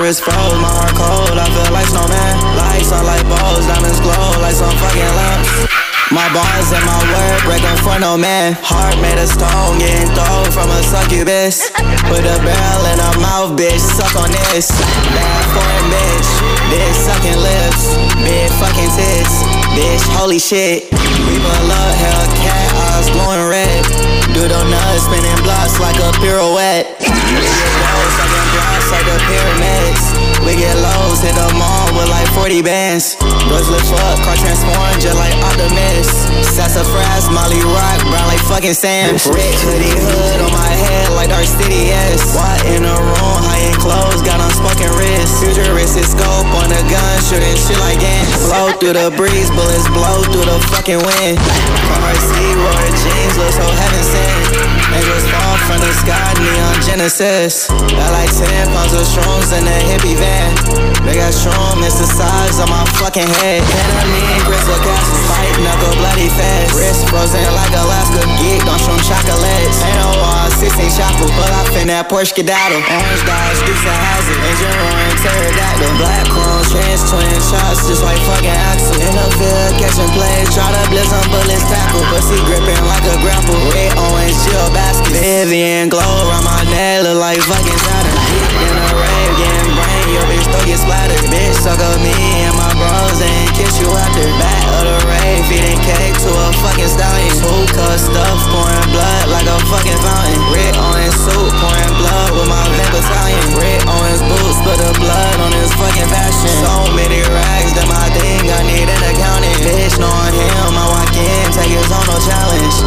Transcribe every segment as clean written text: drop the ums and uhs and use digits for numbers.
wrist froze, my heart cold, I feel like snowman. Lights are like bows, diamonds glow like some fucking lamps. My bars and my word breaking for no man. Heart made of stone, getting thrown from a succubus. Put a barrel in her mouth, bitch, suck on this. Bad foreign bitch, bitch sucking lips. Big fucking tits, bitch, holy shit. We love Hellcat, eyes glowing red. Doodle nuts, spinning blocks like a pirouette. We get lows, sucking blocks like the pyramids. We get lows, hit the mall with like 40 bands. Bros lift up, car transform just like Optimus. Sassafras, Molly Rock, brown like fucking Sam. Rich hoodie hood on my head like Dark City, yes. What in the room, high-end clothes, got unspoken wrist. Futuristic scope on the gun, shooting shit like ants. Blow through the breeze, bullets blow through the fucking wind. From her sea, roar jeans, look so heaven sent. Angels fall from the sky, neon Genesis. Got like 10 pounds of shrooms in a hippie van. They got shroom, it's the size of my fucking head. Enemy and crystal castles, fight knuckle bloody fast. Wrist frozen like Alaska, geek on shroom chocolates. Ain't no wall, 16 chapel, pull off in that Porsche skedaddle. Orange dodge, dukes of hazard, engine roaring, pterodactyl. Black chrome, trans twin shots, just like fucking Axel. In the field, catching plays, try to blitz on bullets tackle. Pussy gripping like a grapple, red orange, Jill basket. Vivian glow around my neck, look like fucking Saturn. Deep in a rave, getting brain, your bitch throw get splattered. Bitch suck up me and my bros and kiss you after. Back of the rave, feeding cake to a fucking stallion. Hookah stuff, pouring blood like a fucking fountain. Red orange suit, pouring blood with my Van battalion. Red orange boots, put the blood on his fucking fashion. So many rags, that my thing, I need an accountant. Bitch knowing him, I walk in, take his on no challenge.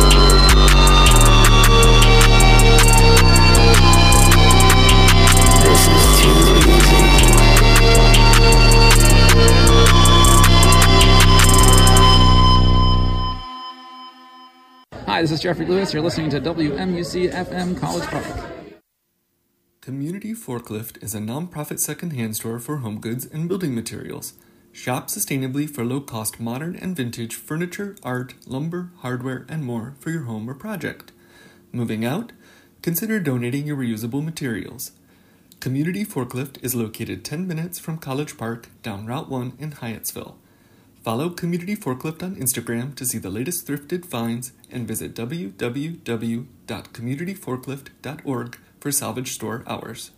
This is too easy. Hi, this is Jeffrey Lewis. You're listening to WMUC FM College Park. Community Forklift is a non-profit second-hand store for home goods and building materials. Shop sustainably for low-cost modern and vintage furniture, art, lumber, hardware, and more for your home or project. Moving out? Consider donating your reusable materials. Community Forklift is located 10 minutes from College Park down Route 1 in Hyattsville. Follow Community Forklift on Instagram to see the latest thrifted finds and visit www.communityforklift.org for salvage store hours.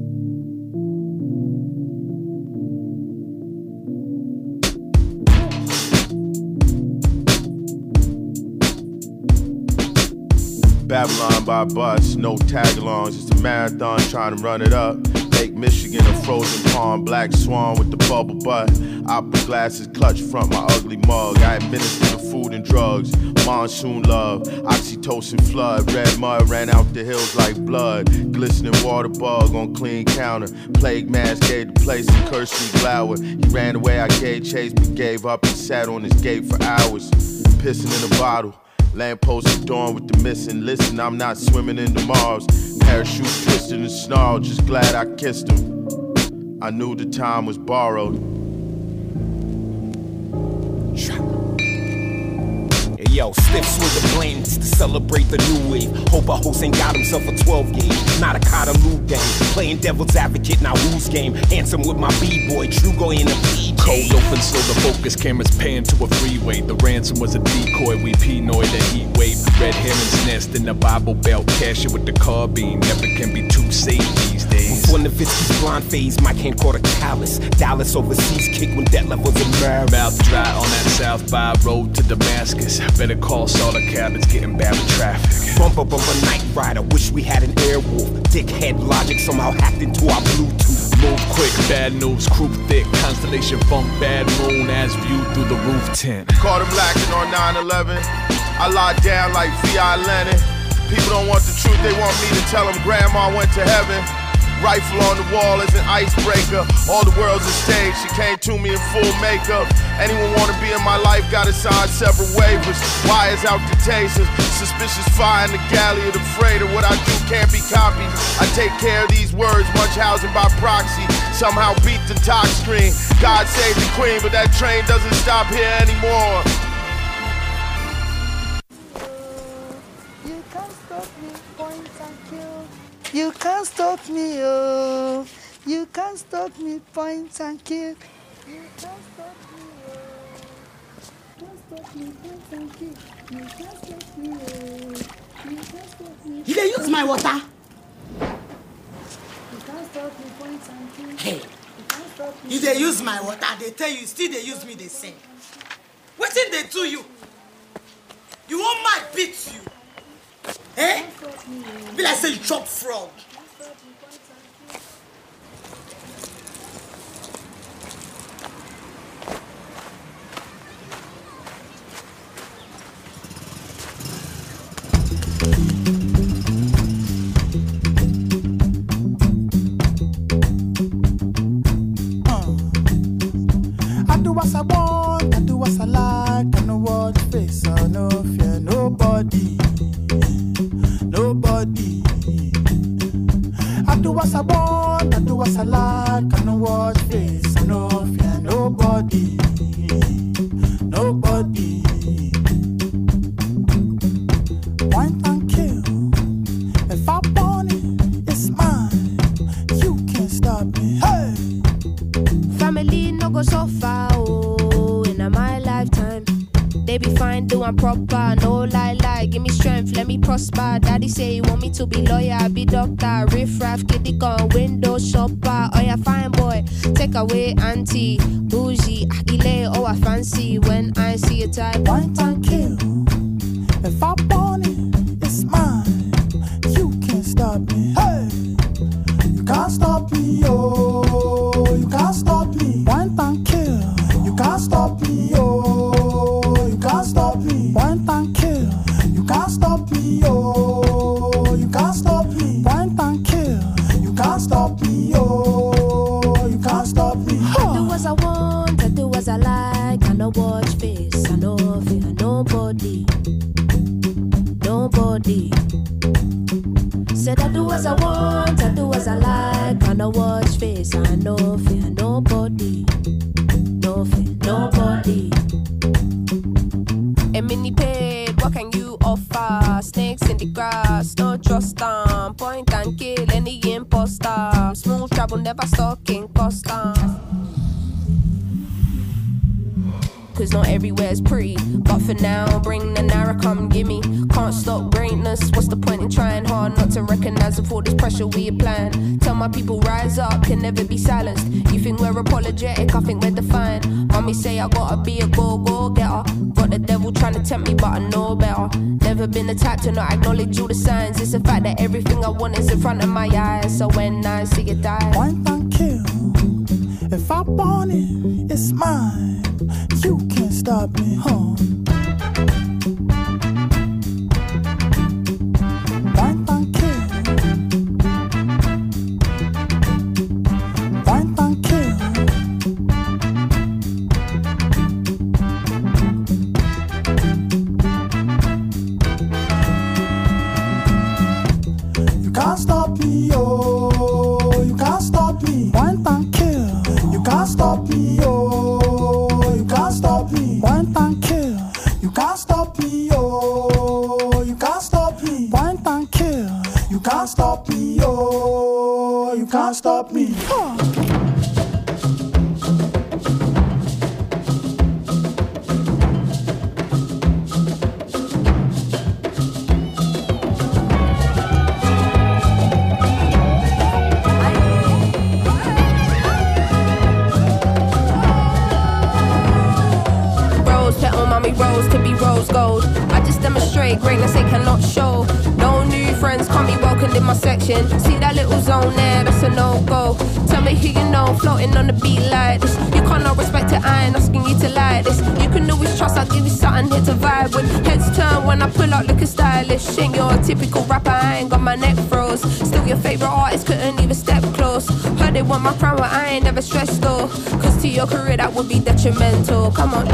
Babylon by bus, no tag-alongs, it's a marathon trying to run it up. Lake Michigan, a frozen pond, black swan with the bubble butt. Opera glasses clutch front my ugly mug. I administer the food and drugs, monsoon love, oxytocin flood. Red mud ran out the hills like blood. Glistening water bug on clean counter. Plague mask gave the place a cursory glower. He ran away, I gave chase, but gave up and sat on his gate for hours. Pissing in a bottle. Lamppost adorned with the missing. Listen, I'm not swimming in the Mars. Parachute twisted and snarled, just glad I kissed him. I knew the time was borrowed. Yo, Stiffs with the blends to celebrate the new wave. Hope a host ain't got himself a 12 gauge. Not a Cotterloo game. Playing devil's advocate, now who's game? Handsome with my B-boy, Trugo in a PJ. Cold open, so the focus cameras pan to a freeway. The ransom was a decoy, we Pinoy the heat wave. Red herons nest in the Bible Belt. Cash it with the carbine, never can be too safe these days. Before Nowitzki's blonde phase, Mike hand caught a callus. Dallas overseas kick when debt levels emerge. Mouth dry on that South by road to Damascus. Better call all the cabins getting bad with traffic. Bumper Night Rider, wish we had an Airwolf. Dickhead logic somehow hacked into our Bluetooth. Move quick, bad news, crew thick. Constellation funk, bad moon as viewed through the roof tent. Caught him lacking on 9/11. I locked down like V.I. Leonard. People don't want the truth, they want me to tell them grandma went to heaven. Rifle on the wall is an icebreaker. All the world's a stage, she came to me in full makeup. Anyone wanna be in my life, gotta sign several waivers. Wires out the tasers, suspicious fire in the galley of the freighter. What I do can't be copied. I take care of these words, much housing by proxy. Somehow beat the talk screen. God save the queen, but that train doesn't stop here anymore. You can't stop me, point and kill. You can't stop me, oh. You can't stop me, point and kill. You can't stop me, can't stop me, point and kill. You can't stop me, you can't stop me. You use my water. You can't stop me, point and kill. Hey, you can't stop me. If they use my water, they tell you, still they use me, they sing. What did they do you? You want my beat you? Eh? Be like say you chop frog. I do what I want, I do what I like. I know what face, I no fear nobody. Nobody. I do what I want, I do what I like. I know what face, I no fear nobody. Nobody. Point and kill. If I want it, it's mine. You can't stop me. Hey! Family no go so far, oh, in my lifetime. They be fine, doing proper, no lie, give me strength, let me prosper. Daddy say he want me to be lawyer, be doctor, riff-raff, kitty gun, window shopper. Oh yeah, fine boy, take away auntie, bougie, agile, oh I fancy. When I see a type, point and kill. If I want it, it's mine. You can't stop me. Hey! You can't stop me, oh. You can't stop me. Point and kill. You can't stop me, oh. You can't stop me. Point and kill. You can't stop me, oh. You can't stop me. Point and kill. You can't stop me, oh. You can't stop me. I do as I want, I do as I like. I no watch face, I no fear nobody. Nobody. Said I do as I want, I do as I like. I no watch face, I no fear nobody. No fear nobody. A mini paid, what can you offer? Snakes in the grass, no trust them. Point and kill any imposter. Smooth travel, never stalking custom. Cause not everywhere's pretty, but for now, bring the Nara, come gimme. Can't stop greatness, what's the point in trying hard not to recognize of all this pressure we applying? Tell my people rise up, can never be silenced. You think we're apologetic, I think we're defiant. Mommy say I gotta be a go-getter. Got the devil trying to tempt me, but I know better. Never been the type to not acknowledge all the signs. It's the fact that everything I want is in front of my eyes. So when I see it die, point and kill. If I want it, it's mine. You can't stop me, huh? Point and kill. Point and kill. You can't stop me, oh. You can't stop me. Point and kill. You can't stop me, oh. You can't stop me. Point and kill. You can't stop me, oh. You can't stop me. Point and kill. You can't stop me, oh. You can't stop me. Huh. rose to be rose gold. I just demonstrate greatness they cannot show. No new friends can't be welcomed in my section. See that little zone there, that's a no-go. Tell me who you know, floating on the beat like this. You can't not respect it, I ain't asking you to like this. You can always trust, I'll give you something here to vibe with. Heads turn when I pull out looking stylish. Ain't your typical rapper, I ain't got my neck froze. Still your favourite artist, couldn't even step close. Heard they want my crown, but I ain't never stressed though. Cause to your career that would be detrimental. Come on.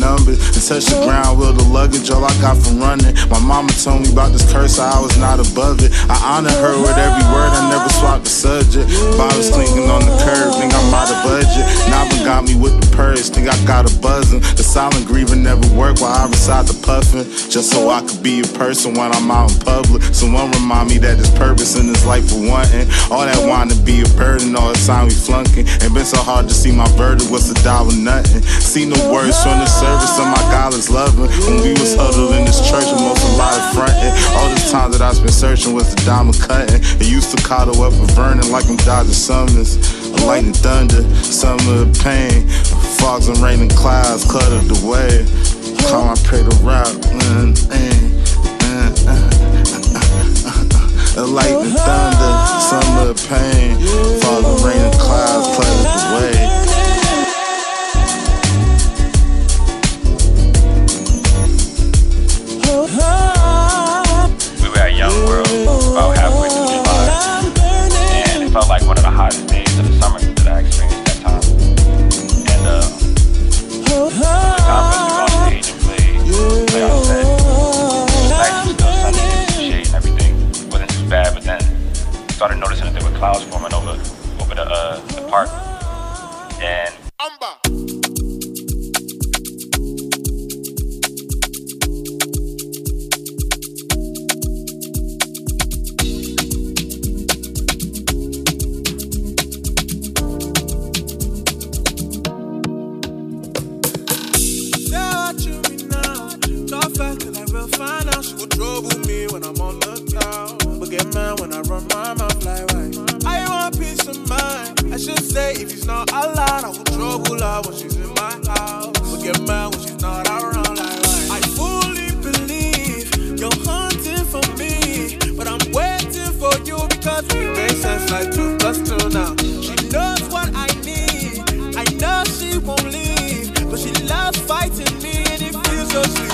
numbered. And touch the ground with the luggage, all I got from running. My mama told me about this curse, I was not above it. I honor her with every word, I never swapped the subject. Bottles clinking on the curb, think I'm out of budget. Nava got me with the purse, think I got a buzzing. The silent grieving never worked while I reside the puffin'. Just so I could be a person when I'm out in public. Someone remind me that there's purpose in this life for wanting. All that wanting to be a burden, all the time we flunking. Ain't been so hard to see my verdict, what's $1 nothing. See no words from the service of my God is loving. When we was huddled in this church, most a lot of fronting. All this time that I spent searching was the diamond cutting. It used to coddle up for Vernon like I'm dodging summons. Lightning thunder, summer of pain. Fogs and rain and clouds cluttered the way. Come I pray to route. Lightning thunder, summer of pain. Fogs and rain and clouds cluttered the way. We were at Young World about halfway through July, and it felt like one of the hottest days of the summer that I experienced that time. And it was time for us to go on stage and play our set. It was nice, it was still sunny, there was some shade and everything. It wasn't too bad, but then I started noticing that there were clouds forming over the park. And find out she would trouble me when I'm on the town. But get mad when I run my mouth like right. I want peace of mind. I should say if she's not allowed, I will trouble her when she's in my house. But get mad when she's not around like right. I fully believe you're hunting for me, but I'm waiting for you because we make sense like 2 + 2 now. She knows what I need. I know she won't leave, but she loves fighting me and it feels so sweet.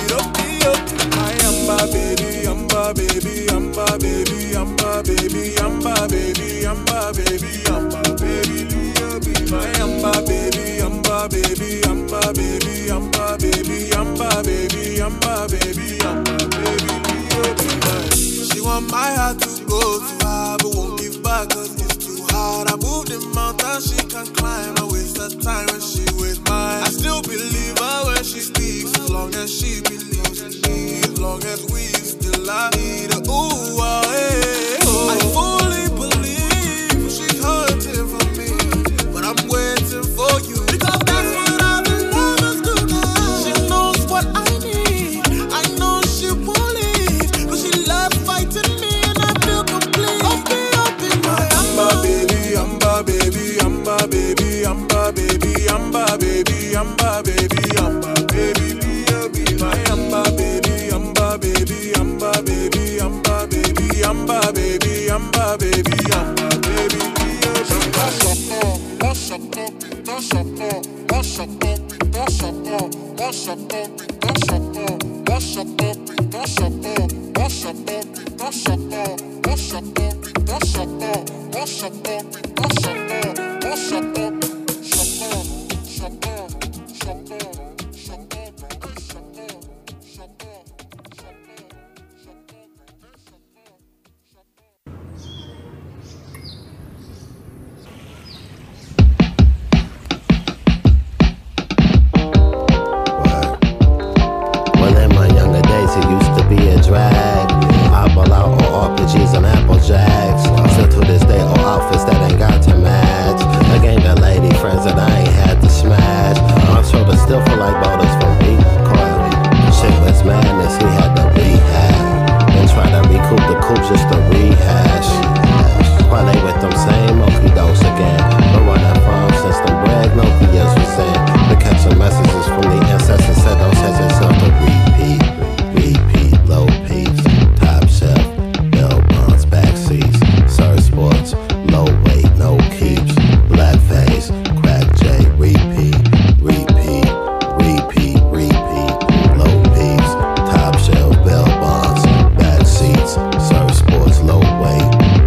Amba baby, amba baby, amba baby, amba baby, amba baby, amba baby, amba baby, Leo be my amba baby, amba baby, amba baby, amba baby, amba baby, amba baby, amba baby, Leo be mine. She want my heart to go to her, but won't give back 'cause it's too hard. I moved the mountain she can climb. I waste her time when she with mine. I still believe her when she speaks, as long as she believes in me. As long as we still I need her, ooh, hey, oh. I fully believe she's hurting for me, but I'm waiting for you because that's what other lovers do now. She knows what I need. I know she won't leave, but she loves fighting me and I feel complete. Up in my amba baby, amba baby, amba baby, amba baby, amba baby, amba baby, amba baby, be my amba baby. Amba baby, amba baby, amba baby, amba baby, amba baby, amba baby. Low weight,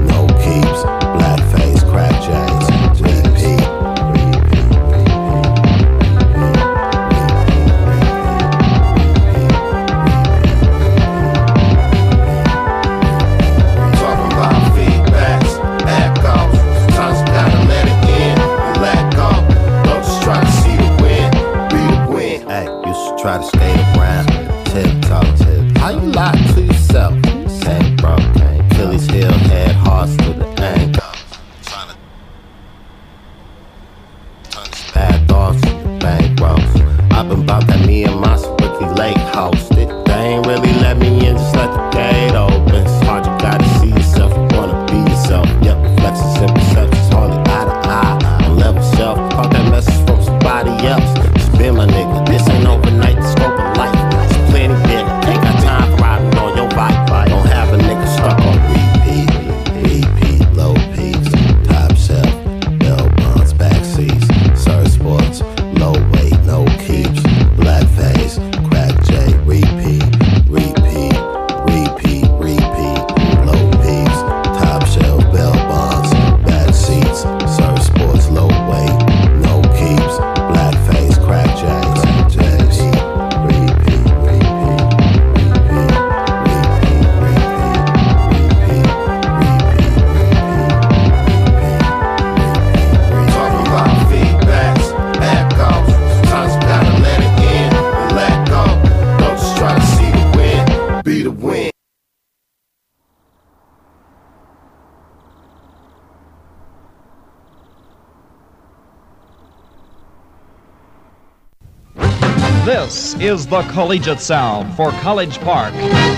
This is the collegiate sound for College Park,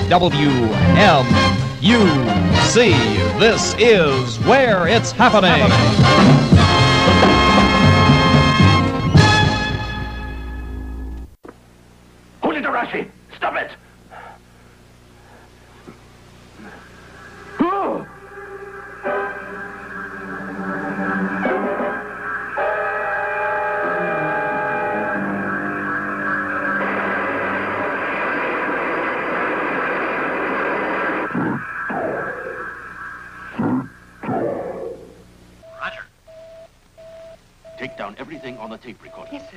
WMUC. This is where it's happening. Rashi, stop it! Roger. Take down everything on the tape recorder. Yes, sir.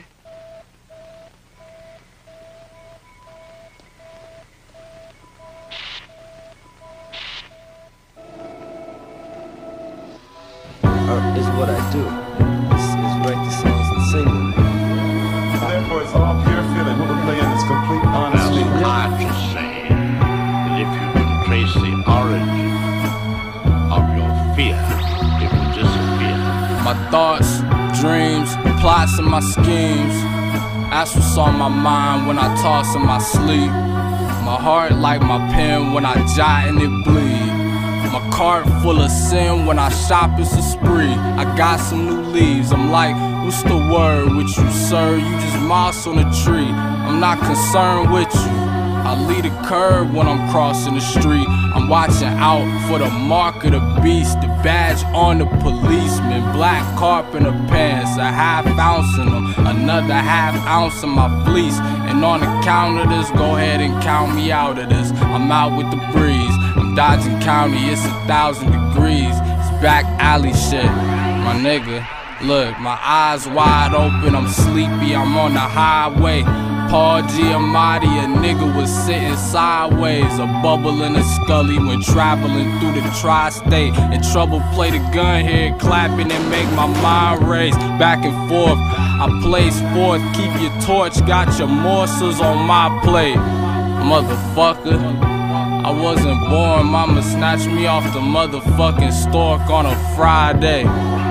Is what I do. Is write the songs and sing them. Therefore, it's all pure feeling. What we're playing is complete honesty. That's hard to say that if you can trace the origin of your fear, it will disappear. My thoughts, dreams, plots, and my schemes. That's what's on my mind when I toss in my sleep. My heart like my pen when I jot and it bleed. My cart full of sin when I shop, it's a spree. I got some new leaves, I'm like, what's the word with you, sir? You just moss on a tree, I'm not concerned with you. I lead a curve when I'm crossing the street. I'm watching out for the mark of the beast, the badge on the policeman, black carpenter pants, a half ounce in them, another half ounce in my fleece. And on the count of this, go ahead and count me out of this. I'm out with the breeze, I'm dodging county, it's 1,000 degrees. It's back alley shit, my nigga. Look, my eyes wide open, I'm sleepy, I'm on the highway. Paul Giamatti, a nigga was sitting sideways, a bubble in a scully when traveling through the tri-state. And trouble play the gun here, clapping and make my mind race. Back and forth, I place forth, keep your torch, got your morsels on my plate. Motherfucker, I wasn't born, mama snatched me off the motherfucking stork on a Friday.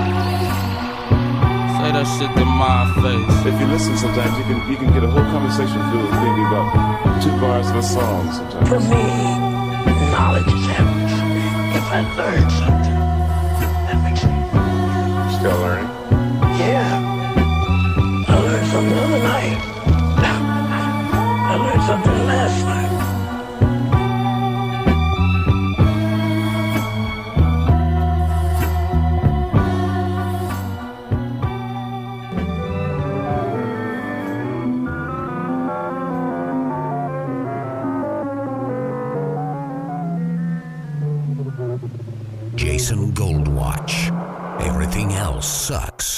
Say that shit to my face. If you listen, sometimes you can get a whole conversation filled with maybe about 2 bars of a song. Sometimes. For me, knowledge is everything. If I learn something, that makes me. Still learning? Yeah. I learned something the other night. I learned something last night. Jason Goldwatch. Everything else sucks.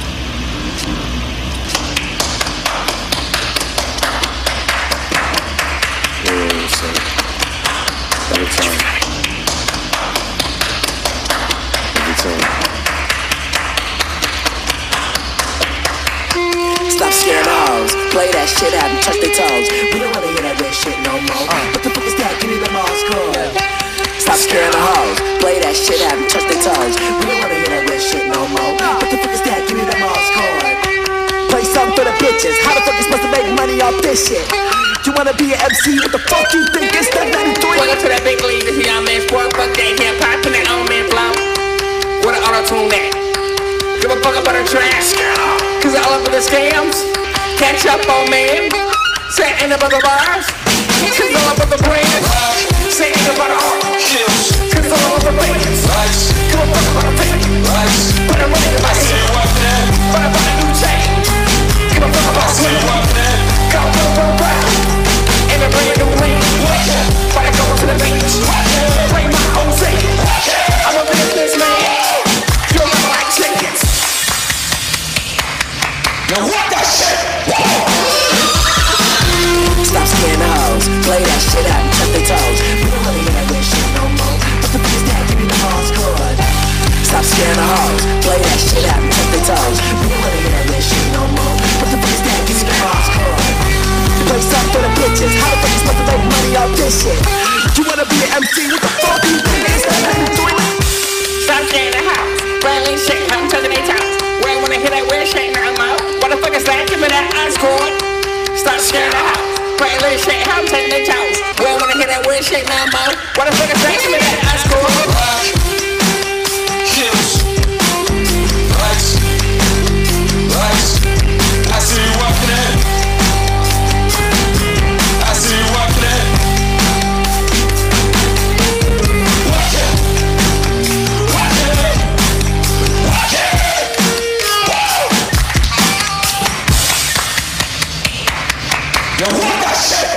Stop scaring hoes, play that shit out and touch their toes. We don't wanna hear that red shit no more. What the fuck is that? Give me the Mars code. Stop scaring the hoes, play that shit out and touch their toes. We don't wanna hear that red shit no more. What the fuck is that? Give me the Mars code. Play something for the bitches. How the fuck you supposed to make money off this shit? You wanna be an MC? What the fuck you think it's that 93? Welcome to that big league, this young man's sport. Fuck that hip hop and that old man flow. What an auto-tune that. Give a fuck about the trash. Cause all up in the scams. Catch up on man. Say ain't about the bars. Cause all up in the brand. Say ain't about the art. Cause all up in the bands. Give a fuck about the fame. Put a money in my hand. But about a new chain. Give a fuck about swing. Go round. And a brand new ring. But I go to the beach. Play my own thing. I'm a businessman. You're like chickens. Now what that shit? Stop scaring the hoes, play that shit out and touch their toes. We don't wanna hear that red shit no more. What the fuck is that? Give me the Mars code. Stop scaring the hoes, play that shit out and touch their toes. We don't wanna hear that red shit no more. What the fuck is that? Give me the Mars code. You play something for the bitches. How the fuck you supposed to make money off this shit? You wanna be an MC? What the fuck you think it's that 93? Stop scaring the house, railing shit, I'm touching their toes. Where I wanna hear that weird shit now, mo. What the fuck is that? Give me that ice cord. start scaring the house. Pray a little shit, how I'm taking the toes. We don't wanna hear that weird shit no more. What the fuck is that? Give me that ice cool. I see you walking in. I see you walking in. Walk it. Walk it. Walk it. Yo, walk that shit.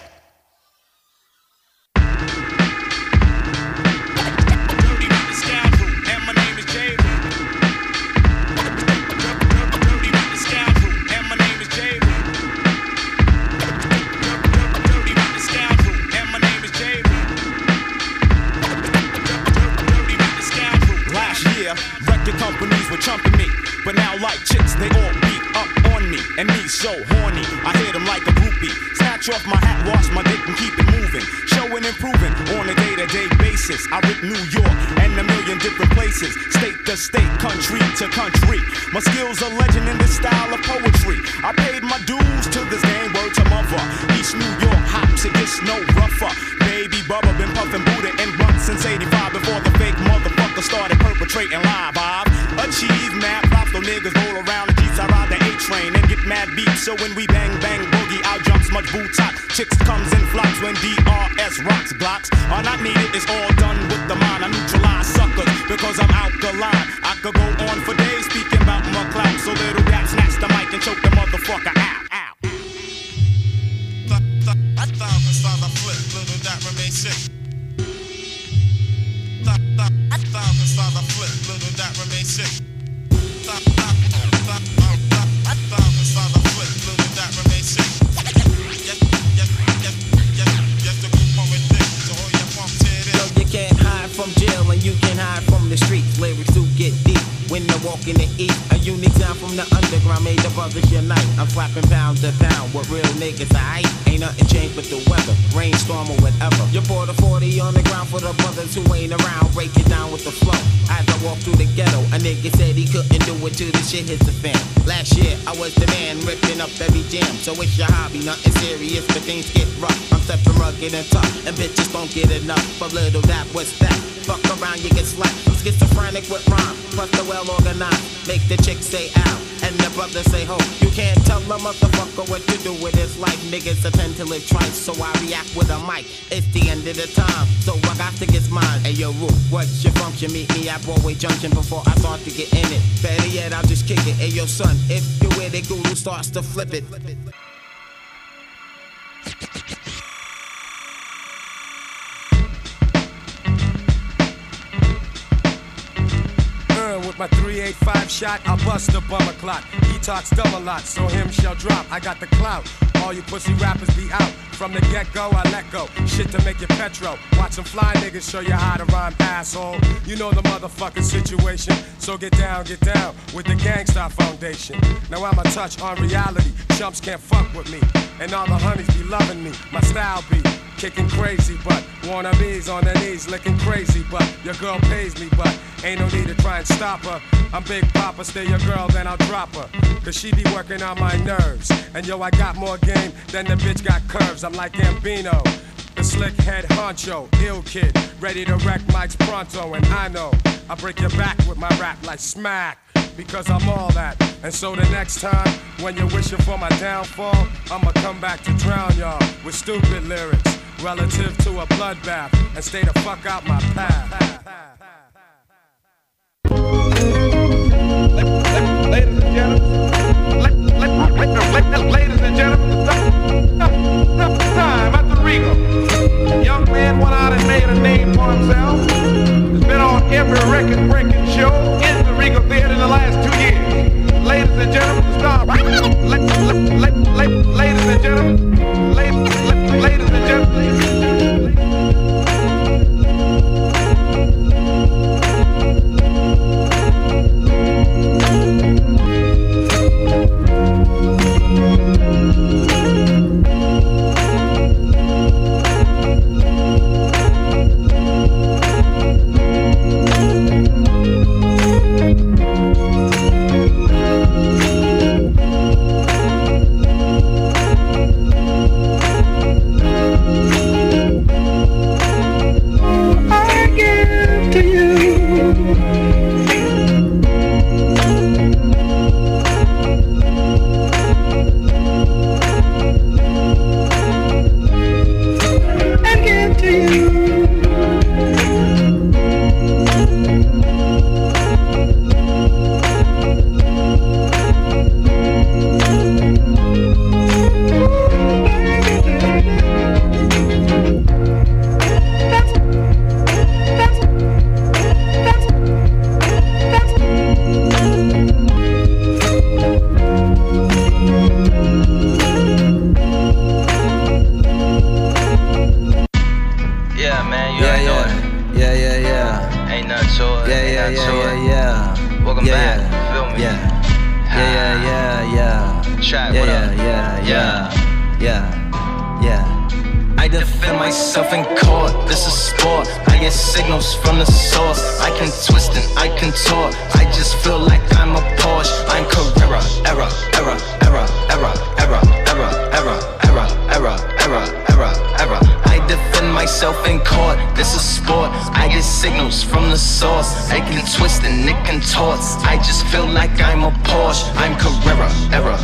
Companies were chumping me, but now like chicks, they all beat up on me. And me so horny, I hit them like a groupie. Snatch off my hat, wash my dick and keep it moving. Showing improving on a day-to-day basis. I rip New York and a million different places. State to state, country to country. My skills are legend in this style of poetry. I paid my dues to this game, word to mother. East New York hops, it gets no rougher. Baby Bubba been puffin' Buddha and blunt since 85 before the fake motherfucker started perpetrating live. I've achieved mad props, though niggas roll around the Jeeps. I ride the A-train and get mad beats. So when we bang, bang, boogie, out jumps much boots hot. Chicks comes in flocks when DRS rocks. Blocks are not needed, it's all done with the mind. I neutralize suckers because I'm alkaline. I could go on for days speaking about my clout. So little rap snatch the mic and choke the motherfucker out. I flip, little that remain sick. I flip, little that remain sick. I flip, little that remain sick. Yes, the group on with dick, so all your pumps hit it. Yo, you can't hide from jail and you can't hide from the streets. Lyrics do get deep when they're walking to eat. A unique sound from the underground made the brothers unite. I'm slapping pound to pound with real niggas, aight. Ain't nothing changed but the weather, rainstorm or whatever. You bought a 40 on the ground for the brothers who ain't around. Break it down with the flow. As I walk through the ghetto, a nigga said he couldn't do it till the shit hits the fan. Last year, I was the man ripping up every jam. So it's your hobby, nothing serious, but things get rough. I'm stepping rugged and tough, and bitches don't get enough. But little that, what's that? Fuck around, you get slapped. I'm schizophrenic with rhyme, plus the well organized. Make the chick say ow, and the brother say ho. You can't tell a motherfucker what to do with his life. Niggas tend to live twice, so I react with a mic. It's the end of the time, so I got to get mine. Hey yo, Roo, what's your function? Meet me at Broadway Junction before I start to get in it. Better yet, I'll just kick it. Hey yo, son, if you with it, Guru starts to flip it. With my 385 shot, I'll bust the bummer clock. He talks dumb a lot, so him shall drop. I got the clout. All you pussy rappers be out. From the get-go, I let go. Shit to make you petro. Watch some fly niggas show you how to rhyme, asshole. You know the motherfucking situation. So get down with the Gangsta Foundation. Now I'm a touch on reality. Chumps can't fuck with me. And all the honeys be loving me. My style be kicking crazy, but wannabes on their knees licking crazy, but your girl pays me, but ain't no need to try and stop her. I'm Big Papa, stay your girl, then I'll drop her. Cause she be working on my nerves. And yo, I got more game than the bitch got curves. I'm like Gambino, the slick head honcho, ill kid, ready to wreck mics pronto. And I know I break your back with my rap like smack, because I'm all that. And so the next time, when you're wishing for my downfall, I'ma come back to drown y'all with stupid lyrics relative to a bloodbath, and stay the fuck out my path. Ladies and gentlemen, time at the Regal. A young man went out and made a name for himself. Has been on every record-breaking show in the Regal Theater in the last 2 years. Ladies and gentlemen, stop. Ladies and gentlemen, ladies and gentlemen. got to it. Welcome back. Feel me? Chat, what up? I defend myself in court, this is sport. I get signals from the source. I can twist and I contort. I just feel like I'm a Porsche. I'm Carrera, error. I defend myself in court, this is sport. I get signals from the source. I can twist and it contorts. I just feel like I'm a Porsche. I'm Carrera, error.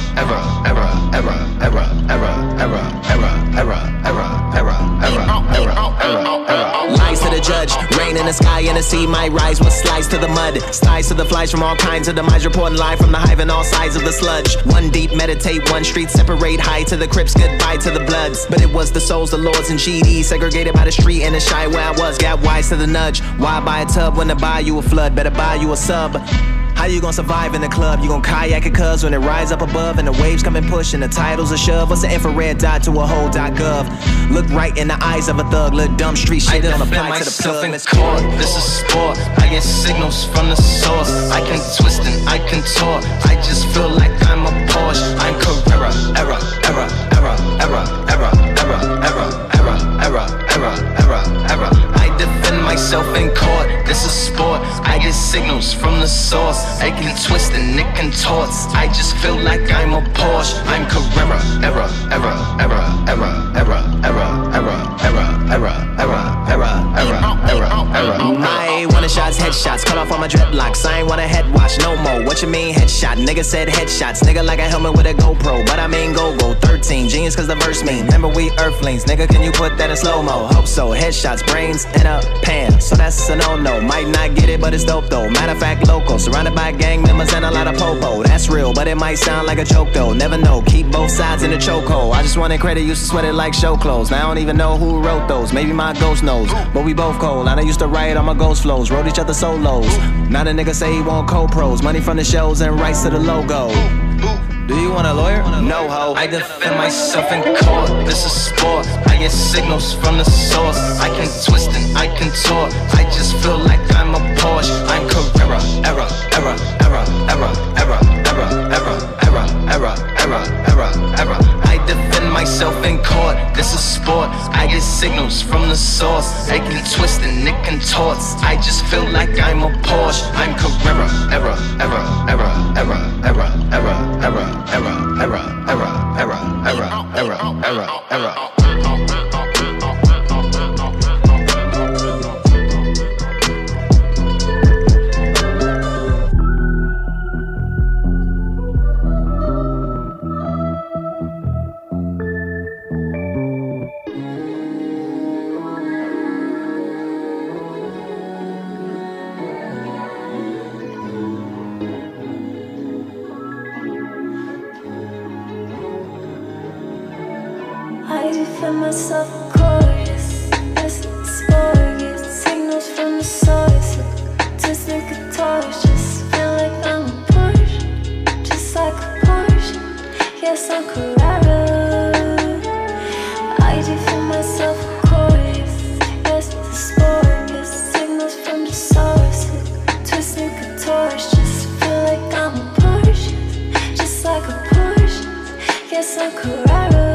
Lies to the judge, rain in the sky and the sea might rise with slides to the mud, slides to the flies from all kinds of demise, reporting live from the hive and all sides of the sludge. One deep, meditate, one street, separate, high to the Crips, goodbye to the Bloods. But it was the souls, the lords and GDs, segregated by the street and the shy where I was, got wise to the nudge. Why buy a tub when to buy you a flood? Better buy you a sub. How you gonna survive in the club? You gon' kayak it cuz when it rise up above and the waves come and push and the titles a shove. What's the infrared dot to a whole.gov? Look right in the eyes of a thug, little dumb street shit don't apply to the plug. In court, this is sport. I get signals from the source. I can twist and I contort. I just feel like I'm a Porsche. I'm Carrera, error. I defend myself in court, this is sport. I get signals from the source. I can twist and it contorts. I just feel like I'm a Porsche. I'm Carrera, error. I ain't wanna shots, headshots, cut off all my dreadlocks. I ain't wanna head wash no more. What you mean headshot? Nigga said headshots. Nigga like a helmet with a GoPro, but I mean go 13. Genius cause the verse mean. Remember we earthlings. Nigga, can you put that in slow-mo? Hope so. Headshots, brains in a pan. So that's a no-no. Might not get it, but it's dope though. Matter of fact, local. Surrounded by gang members and a lot of popo. That's real, but it might sound like a joke though. Never know. Keep both sides in the chokehold. I just wanted credit, used to sweat it like show clothes. Now I don't even know who wrote those. Maybe my ghost knows. But we both cold. I used to write on my ghost flows. Wrote each other solos. Now the nigga say he want co-pros. Money from the shows and rights to the logo. Do you want a lawyer? No ho. I defend myself in court, this is sport. I get signals from the source. I can twist and I contort. I just feel like I'm a Porsche. I'm Carrera, error. I defend myself in court, this is sport. I get signals from the source. I can twist and it contorts. I just feel like I'm a Porsche. I'm Carrera, error. I defend myself chorus, this sport, get signals from the source. Twist the guitars, just feel like I'm a Porsche, just like a Porsche. Yes, I'm Carrera. I defend myself chorus, yes, the sport, get signals from the source. Twist the guitars, just feel like I'm a Porsche, just like a Porsche. Yes, I'm Carrera.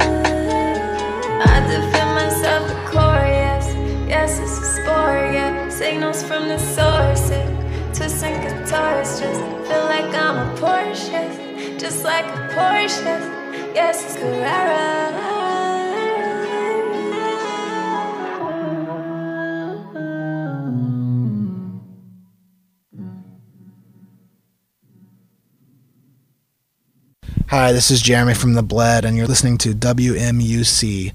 I defend myself victorious. Yes, it's a sport, yeah. Signals from the source, yeah. Twisting guitars, just feel like I'm a Porsche, just like a Porsche. Yes, it's Carrera. Hi, this is Jeremy from The Bled, and you're listening to WMUC.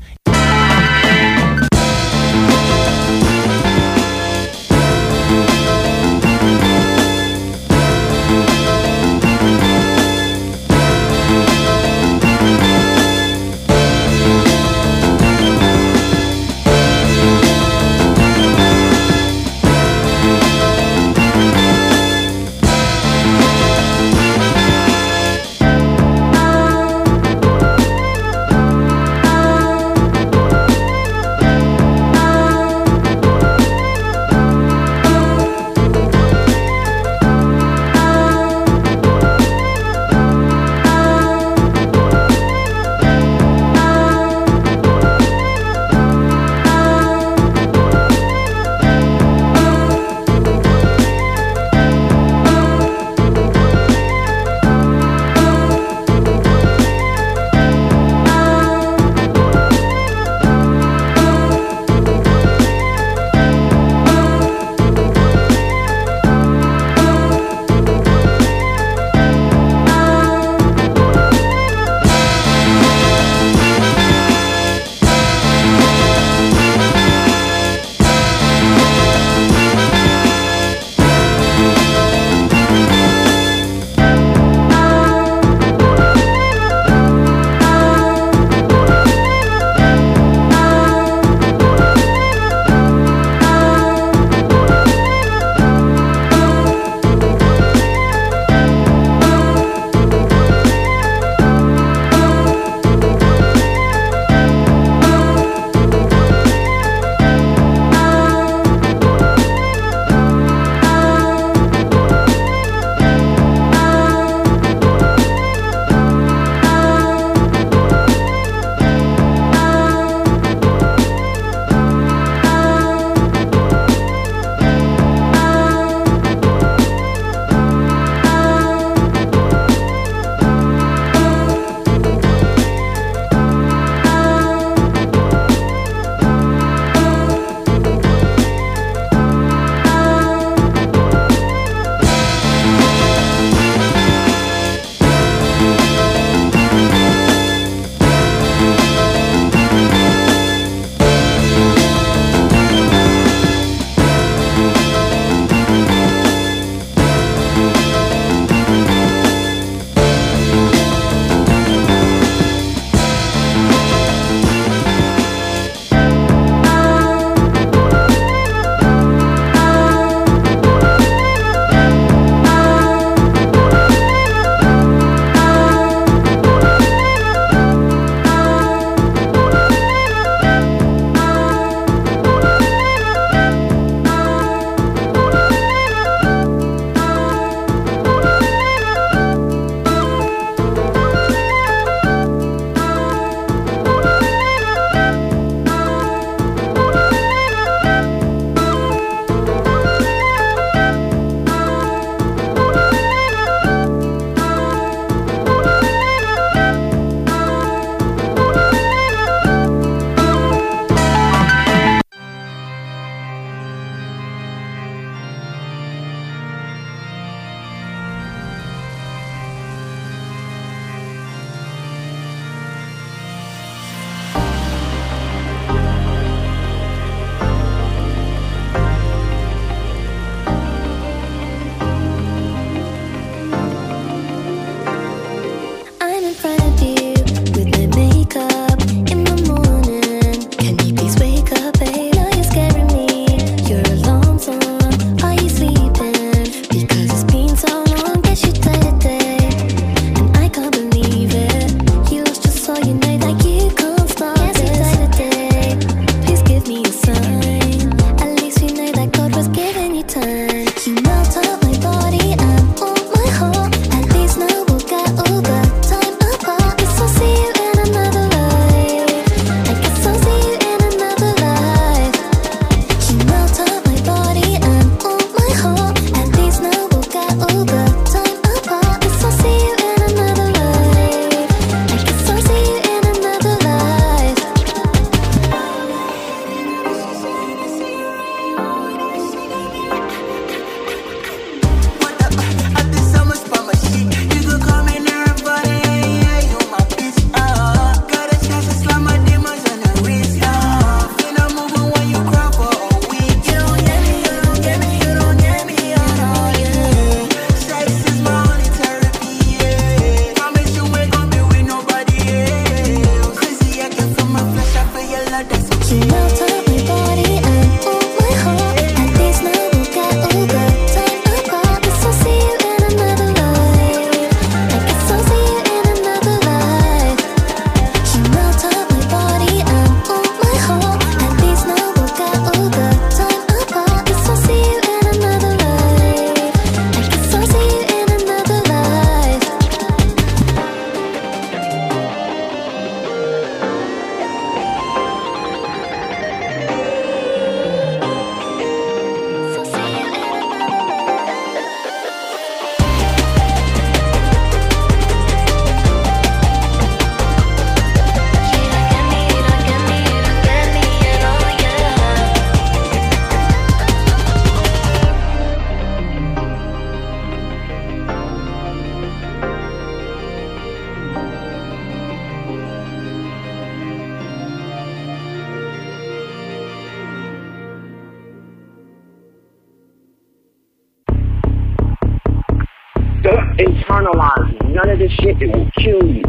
Don't internalize none of this shit. It will kill you.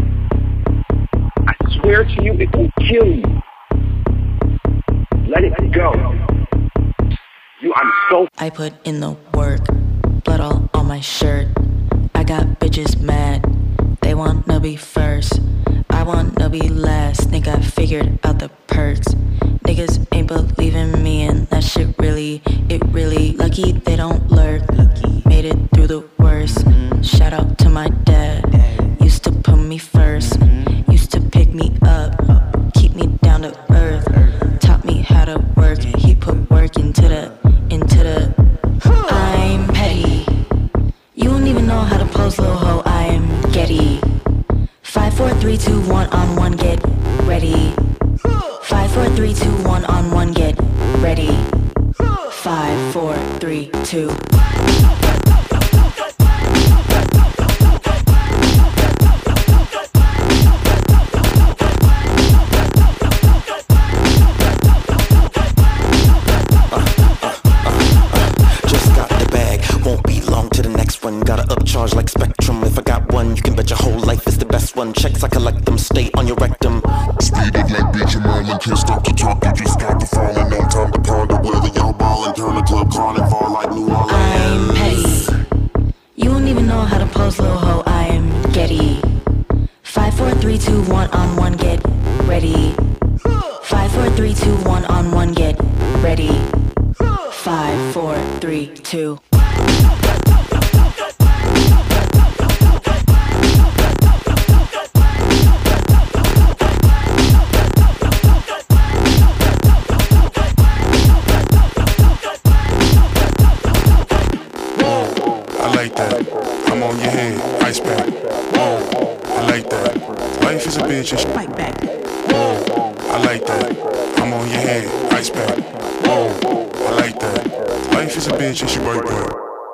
I swear to you, it will kill you. Let it go. I'm so. I put in the work, blood all on my shirt. I got bitches mad. They wanna be first. I wanna be last. Think I figured out the perks. Niggas ain't believing me, and that shit really, it really. Lucky they don't lurk. Made it through the worst. Shout out to my dad. Used to put me first. Used to pick me up, keep me down to earth. Taught me how to work. He put work into the. I'm petty. You don't even know how to pose, little hoe. I am Getty. 5, 4, 3, 2, 1 on 1, get ready. 5, 4, 3, 2, 1 on 1, get ready. 5, 4, 3, 2. Gotta upcharge like Spectrum. If I got one, you can bet your whole life is the best one. Checks, I collect them, stay on your rectum. Speeded like Beach and Marlin, can't stop to talk, you just got to falling. No time to ponder whether y'all ballin'. Turn the club carnival like New Orleans. I'm petty. You don't even know how to pose, little hoe. I am Getty. 5, 4, 3, 2, 1 on 1, get ready. 5, 4, 3, 2, 1 on 1, get ready. 5, 4, 3, 2. I'm on your head, ice pack. I like that. Life is a bitch and fight back. I like that. I'm on your head, ice pack. I like that. Life is a bitch and she right back.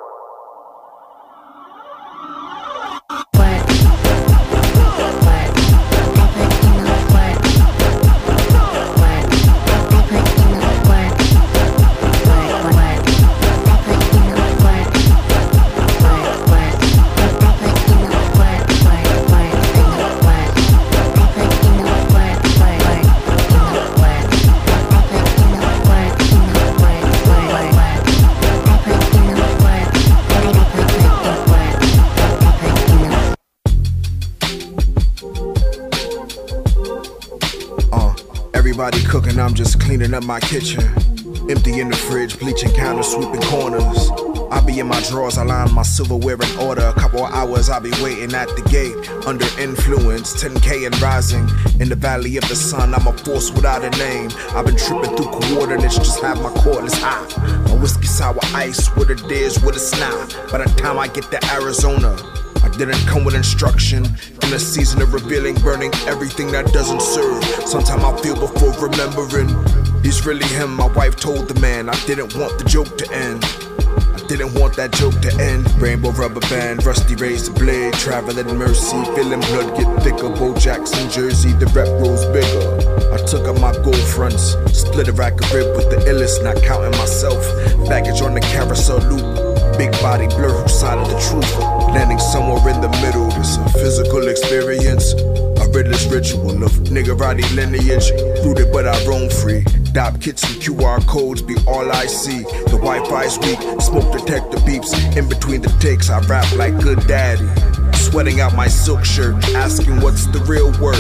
Everybody cooking, I'm just cleaning up my kitchen. Empty in the fridge, bleaching counters, sweeping corners. I be in my drawers, I line my silverware in order. A couple of hours, I be waiting at the gate. Under influence, 10K and rising. In the valley of the sun, I'm a force without a name. I've been tripping through coordinates, just have my cordless high. My whiskey sour ice, with a diz, with a snot. By the time I get to Arizona, I didn't come with instruction. In a season of revealing, burning everything that doesn't serve. Sometime I feel before remembering. He's really him, my wife told the man. I didn't want the joke to end. I didn't want that joke to end. Rainbow rubber band, rusty razor blade. Traveling mercy, feeling blood get thicker. Bo Jackson jersey, the rep rolls bigger. I took up my gold fronts. Split a rack of rib with the illest, not counting myself. Baggage on the carousel loop. Big body blur, whose side of the truth? Landing somewhere in the middle, this a physical experience. A riddler's ritual of niggerati lineage. Rooted but I roam free. Dop kits and QR codes be all I see. The Wi-Fi's weak, smoke detector beeps. In between the takes, I rap like good daddy. Sweating out my silk shirt, asking what's the real work.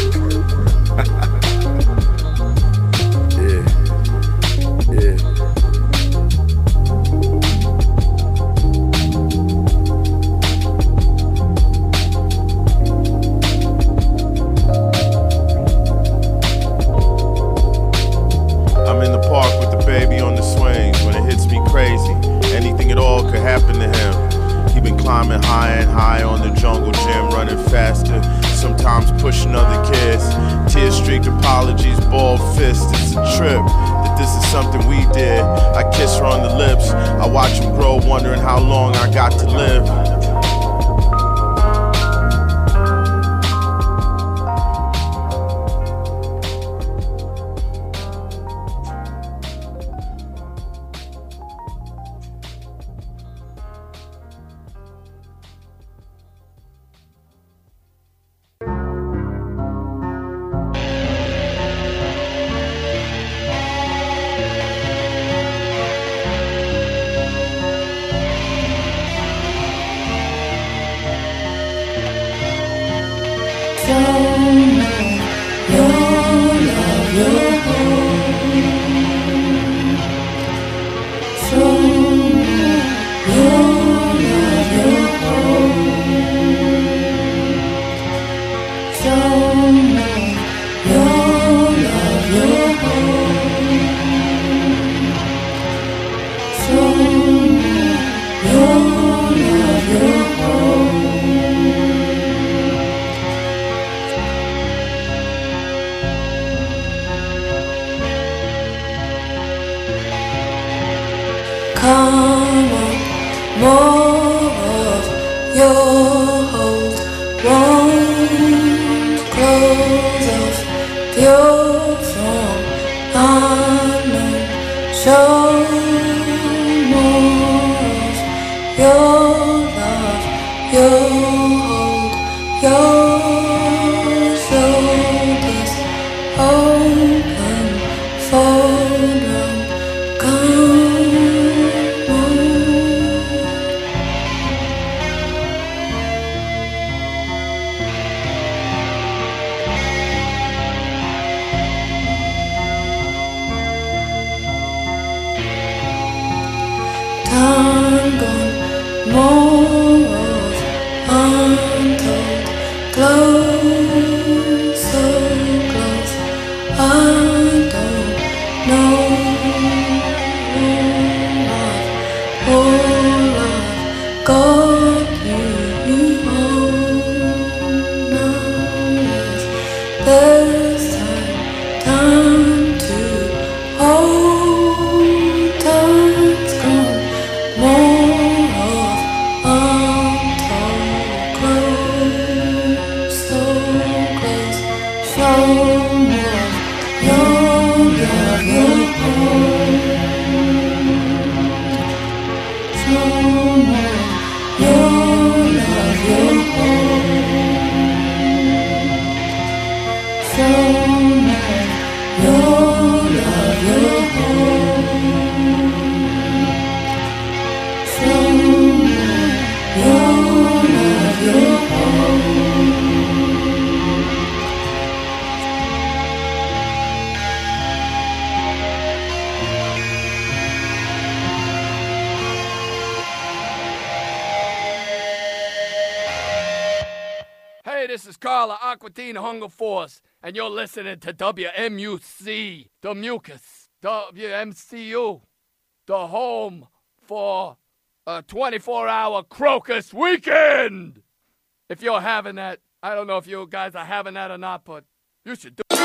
Yeah. Baby on the swings when it hits me crazy. Anything at all could happen to him. He been climbing high and high on the jungle gym, running faster, sometimes pushing other kids. Tear-streaked apologies, bald fists. It's a trip that this is something we did. I kiss her on the lips. I watch him grow, wondering how long I got to live. Come on, more of your hold won't close off. Pure from unknown, show more of your love, your hold, your shoulders open, fold round, come. Time gone, more of untold, close, so close, I don't know what all I've got you on now is this time to hold, time's gone. More of untold, close, so close. Show more your love, your home. Show more your love, your home. Show more your love, your home. Show more your love, your home. Hey, this is Carla Aquatine Hunger Force, and you're listening to WMUC, the Mucus, WMCU, the home for a 24-hour Crocus weekend. If you're having that, I don't know if you guys are having that or not, but you should do it.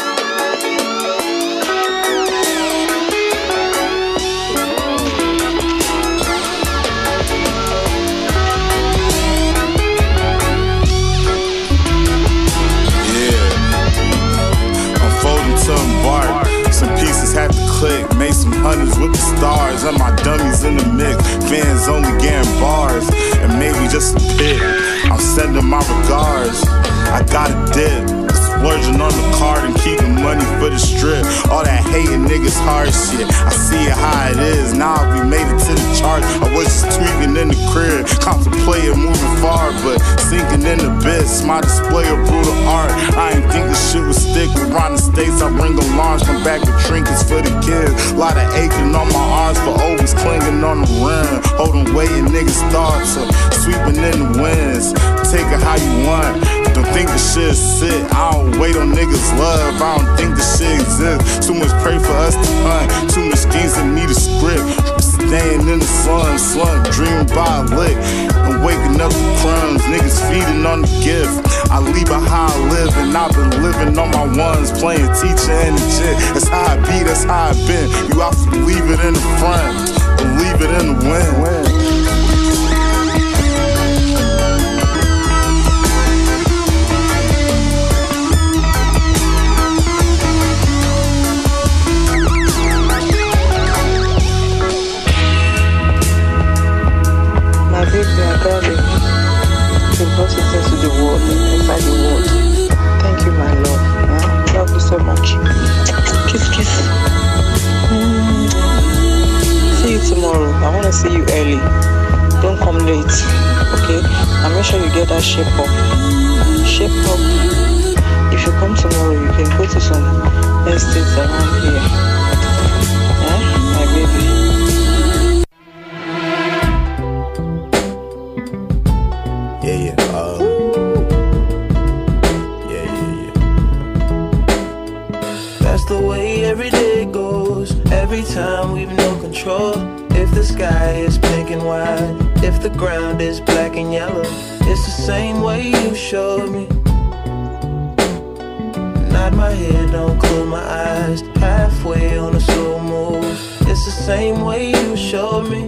To embark. Some pieces had to click, made some hundreds with the stars. And my dummies in the mix, fans only getting bars, and maybe just a pick. I'm sending my regards. I got a dip, splurging on the card and keeping money for the strip. All that hating niggas hard shit, I see it how it is. Now we made it to the charts. I was just tweaking in the crib, contemplating moving far, but sinking in the abyss. My display of brutal art, I ain't think this shit would stick. Around the states, I bring alarms, come back with trinkets for the kids. Lot of aching on my arms, but always clinging on the rim. Holding weight in niggas' thoughts, sweeping in the winds. Take it how you want. Don't think the shit is sick. I don't wait on niggas' love. I don't think the shit exists. Too much pray for us to hunt. Too much schemes that need a script. Staying in the sun, slump, dreaming by a lick. And waking up to crumbs. Niggas feeding on the gift. I leave it how I live, and I've been living on my ones. Playing teacher and the chick. That's how I be, that's how I been. You have to leave it in the front, but leave it in the wind. My baby, my darling, you brought it into the world, inside the world. Thank you, my love. Yeah? Love you so much. Kiss, kiss. See you tomorrow. I want to see you early. Don't come late, okay? And make sure you get that shape up. Shape up. If you come tomorrow, you can go to some estates around here. Yeah? My baby. That's the way every day goes. Every time we've no control. If the sky is pink and white, if the ground is black and yellow, it's the same way you showed me. Nod my head, don't close my eyes. Halfway on a slow move. Just the same way you showed me.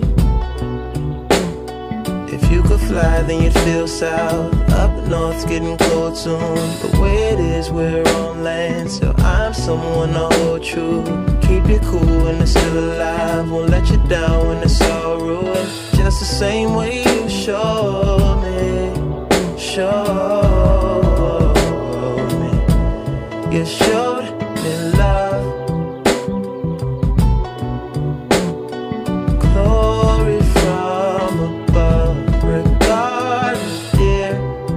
If you could fly, then you'd feel south. Up north's getting cold soon. The way it is, we're on land, so I'm someone to hold true. Keep you cool when it's still alive. Won't let you down when it's all ruined. Just the same way you showed me. Showed me. You showed me love. Glory from above. Regardless, dear,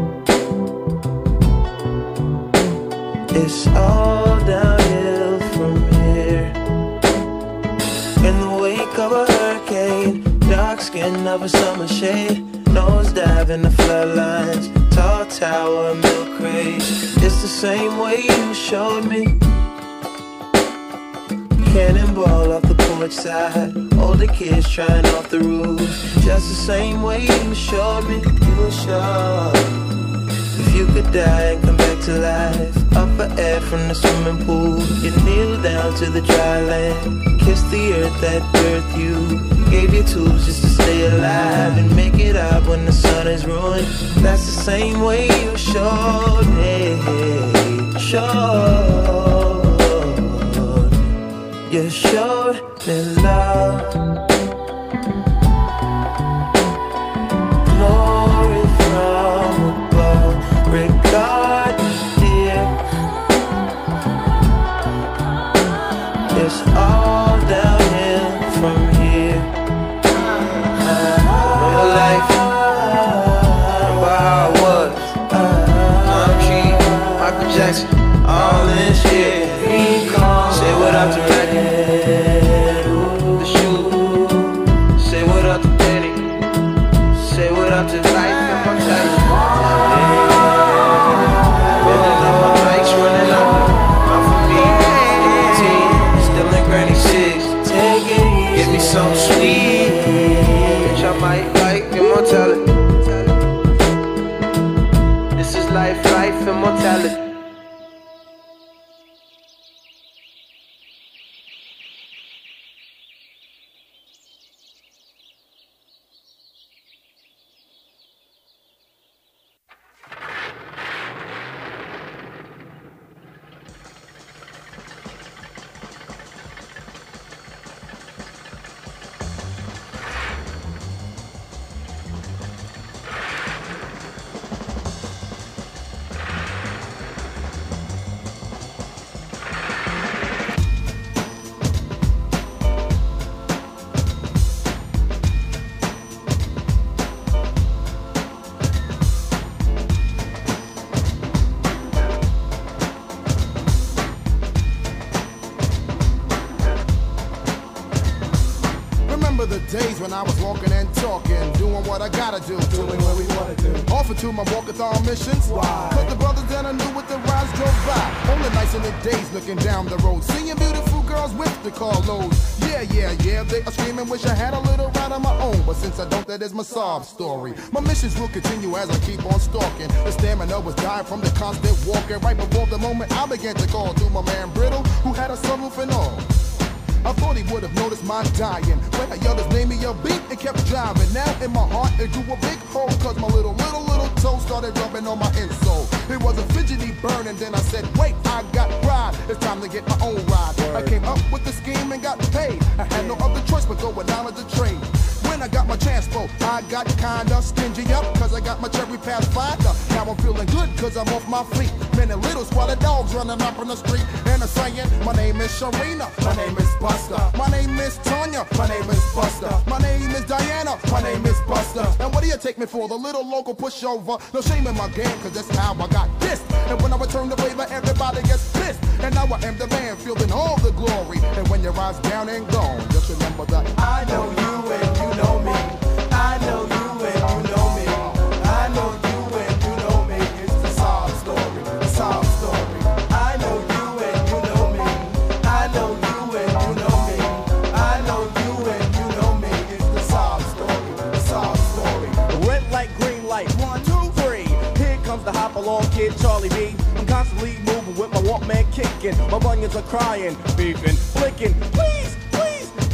it's all downhill from here. In the wake of a hurricane, dark skin of a summer shade, nosedive in the floodlines, tall tower, milk crate. It's the same way you showed me. Cannonball off the porch side, older kids trying off the roof. Just the same way you showed me. You showed. If you could die and come back to life, up for air from the swimming pool, you kneel down to the dry land, kiss the earth that birthed you, gave you tools just to stay alive and make it out when the sun is ruined. That's the same way you showed me. Showed. You showed me love. Glory from above. Regardless, dear, it's all downhill from here. Real life, remember how it was. I'm cheap, Michael Jackson, all this shit. Say what up to Reggie, the shoe. Say what up to Penny. Say what up to life and mortality. Running up my bikes, running up. Not for me, 18, still in Granny 6. Take it easy. Give me some sweet, bitch, I might like immortality. This is life, life, immortality. Days when I was walking and talking, doing what I gotta do, doing what we wanna do. Offered to my walkathon missions. Why? Cause the brothers that I knew with the rides drove by. Only nights in the days looking down the road, seeing beautiful girls with the car loads. Yeah, they are screaming, wish I had a little ride of my own. But since I don't, that is my sob story. My missions will continue as I keep on stalking. The stamina was dying from the constant walking. Right before the moment I began to call to my man Brittle, who had a sunroof and all. I thought he would have noticed my dying, but I yelled his name in your beat and kept driving. Now in my heart it grew a big hole, cause my little toe started rubbing on my insole. It was a fidgety burn and then I said, wait, I got pride, it's time to get my own ride. I came up with the scheme and got paid. I had no other choice but go down to the trade. When I got my transport, I got kinda stingy up, cause I got my cherry pathfinder. Now I'm feeling good cause I'm off my feet. Many little squad of dogs running up on the street, and I'm saying, my name is Sharina, my name is Buster, my name is Tanya, my name is Buster, my name is Diana, my name is Buster. And what do you take me for, the little local pushover? No shame in my game cause that's how I got pissed. And when I return the favor, everybody gets pissed. And now I am the man, fielding all the glory. And when your ride's down and gone, just remember that I know you and you know me. I know you and you know me. I know you and you know me. It's the sob story, the sob story. I know you and you know me. I know you and you know me. I know you and you know me. It's the sob story, the sob story. Red light, green light, 1, 2, 3. Here comes the hop along kid, Charlie B. I'm constantly moving with my Walkman kicking. My bunions are crying, beefing, flicking. Please, please.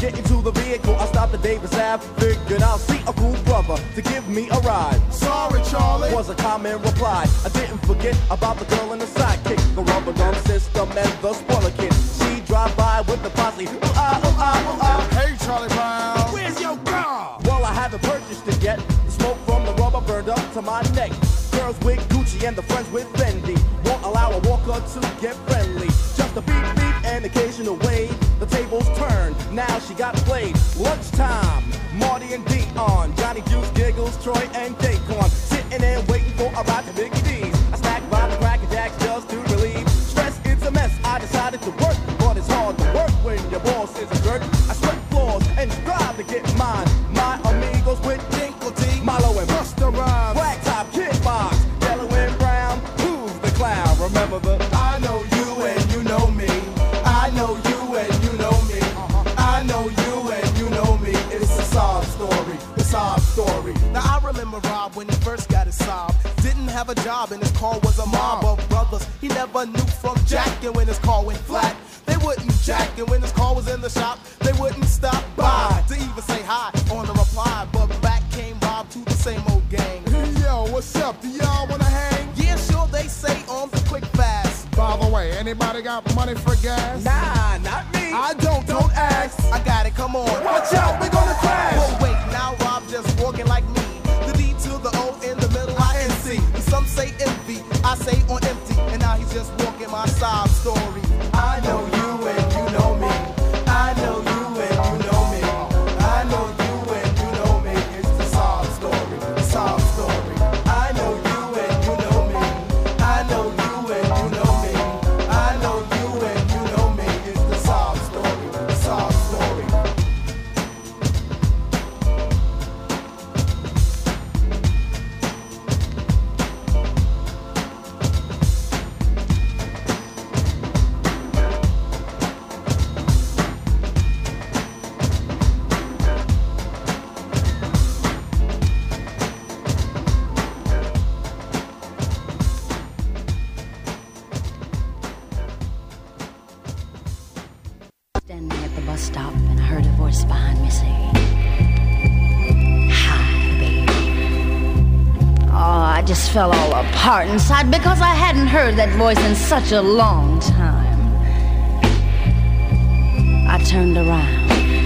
Getting to the vehicle, I stopped at Davis Ave. Figured I'll see a cool brother to give me a ride. Sorry, Charlie, was a common reply. I didn't forget about the girl and the sidekick, the rubber drum system and the spoiler kid. She drive by with the posse. Hey, Charlie Brown, where's your car? Well, I haven't purchased it yet. The smoke from the rubber burned up to my neck. Girls with Gucci and the friends with Fendi won't allow a walker to get friendly. Just a beep beep and occasional wave. The tables turned, now she got played. Lunchtime, Marty and Dion, Johnny Juice, Giggles, Troy and Daquan, sitting there waiting for a ride to Biggie D's. I snack by the Cracker Jacks just to relieve stress. It's a mess. I decided to work, but it's hard to work when your boss is a jerk. I sweat floors and strive to get mine. My amigos with Dinkle T, Milo and Busta Rhymes, Black Top, Kid Box, Yellow and Brown. Who's the clown? Remember the I know you and you know me. I know you and you know me. I know you and you know me. It's a sob story, a sob story. Now I remember Rob when he first got his sob. Didn't have a job and his car was a mob of brothers. He never knew from jacking when his car went flat. They wouldn't jack, and when his car was in the shop, they wouldn't stop by to even say hi on the reply. But back came Rob to the same old gang. Yo, what's up? Do y'all wanna hang? Yeah, sure, they say on the quick fast. By the way, anybody got money for gas? Nah, not me. I don't ask. I got it, come on. Watch out, we gonna crash. Well, wait, now Rob just walking like me. The D to the O in the middle, I-N-C. Some say envy, I say on empty. And now he's just walking my sob story. I know you and you know me. I know you and you know me. I know you and you know me. It's the sob story, the sob story. I know you and you know me. I know you and you know me. I know you and you know me. It's the sob story, the sob story. Standing at the bus stop and I heard a voice behind me say, "Hi, baby." Oh, I just fell all apart inside because I hadn't heard that voice in such a long time. I turned around.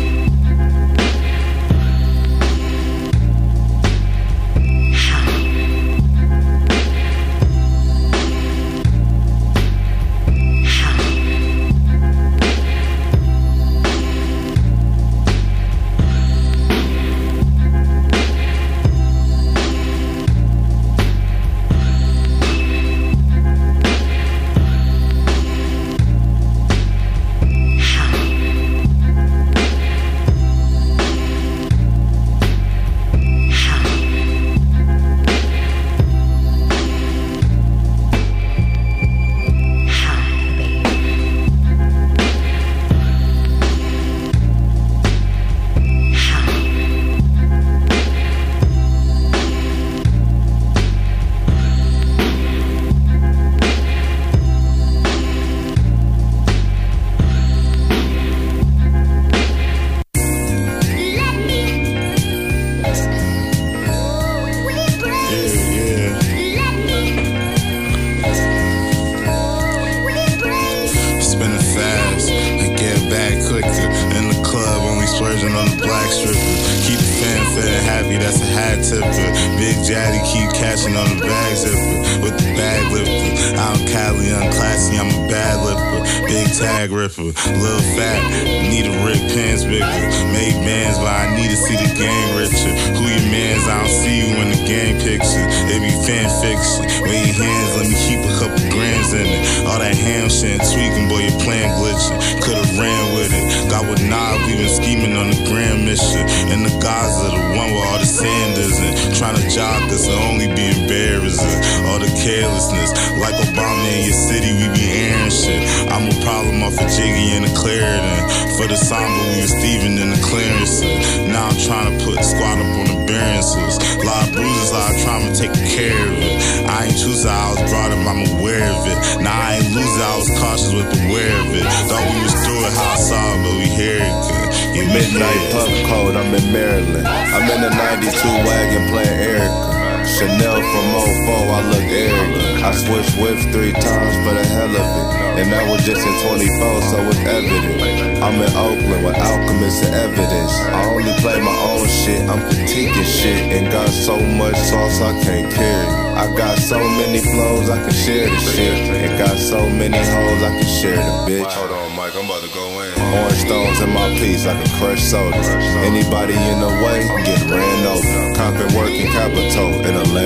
Lil' fat, need a Rick Pants bigger. Made bands, but I need to see the game richer. Who your mans? I don't see you in the game picture. It be fan fiction. Wave your hands, let me keep a couple grams in it. All that ham shit and tweaking, boy, your plan glitching. Could've ran with it. Got with Knob, we been scheming on the grand mission. And the Gaza, the one with all the Sanders and trying to jock us and only be embarrassing. All the carelessness, like Obama in your city, we be airing shit. I'm a problem off of Jiggy and the Clarendon. For the Samba, we was Steven in the clearance. Now I'm trying to put squad up on the Bearances. Lot of bruises, lot of trauma, taking care of it. I ain't choose how I was brought up, I'm aware of it. Now I ain't lose it, I was cautious with the wear of it. Thought we was through it, how I saw it, but we hear it good. Midnight puff cold, I'm in Maryland. I'm in the 92 wagon playing Erica. Chanel from 04, I look arrogant. I switched whips 3 times for the hell of it. And that was just in 24, so it's evident. I'm in Oakland with alchemists and evidence. I only play my own shit, I'm critiquing shit. And got so much sauce I can't carry. I got so many flows I can share the shit. And got so many hoes I can share the bitch. Hold on, Mike, I'm about to go in. Orange stones in my piece like a crushed soda. Anybody in the way, get ran over. Compton working capital in a